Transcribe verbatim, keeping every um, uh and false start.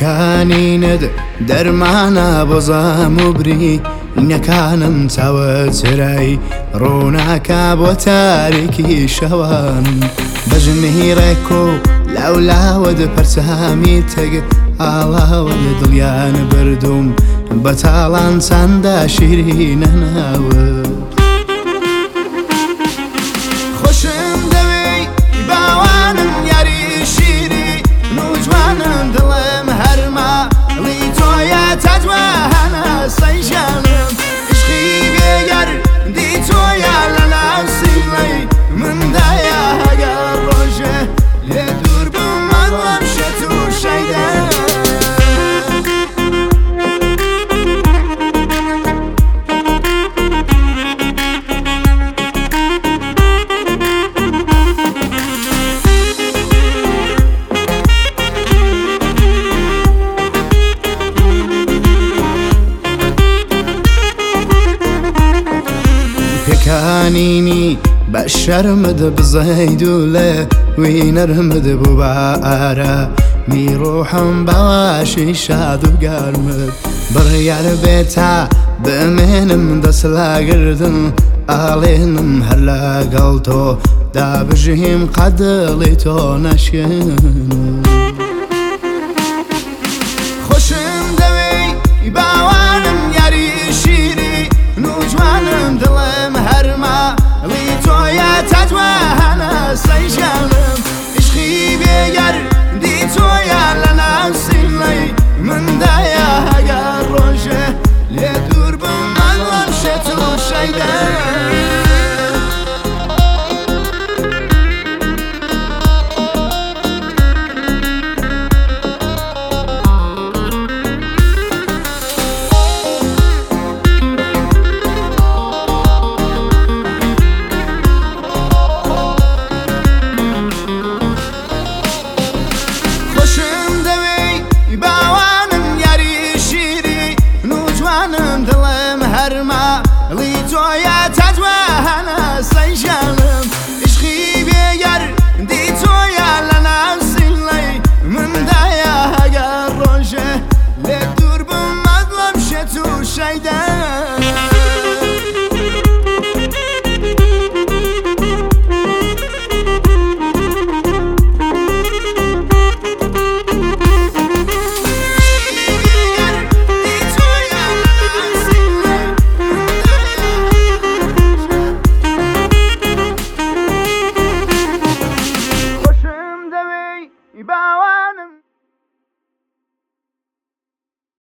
پێکانینت دەرمانە بۆ زەم و بری نەکانم چاوە چرای ڕووناکە بۆ تاریکی شەوان بەژنهیڕێک و لاولاوەد پەرچامی تەگ ئاڵاوەد دڵیان بردوم بەتاڵان چەندە شیرینە ناوت خۆشم دەوێی باوانم یاری شیری نوجوانم دڵم هەرماڵی تۆیە تا جوانە سەیژانم عشقی بێگەر دی تۆیە لە ناو سینەی مندایە هەگەر ڕۆژێ لێ دوور بم مەڵم شەت و شەیدە پێکانینی بە شەرمت بزەید و لە وی نەرمت بوو بە ئارە میڕۆحم بەواشی شاد و گەرمت بڕیار بێتە بمێنم دەست لاگردن ئاڵێنم هەر لەگەڵ تۆ دابژیم قەدڵی تۆ نەشێنم خۆشم دەوێی باوانم یاری شیری نوجوانم دڵم هەرماڵی تۆیە تا جوانە سەیژانم عشقی بێگەر دی تۆیە لە ناو سینەی مندایە هەگەر ڕۆژێ لێ دوور بم مەڵم شێت و شەیدە دڵم هەرماڵی تۆیە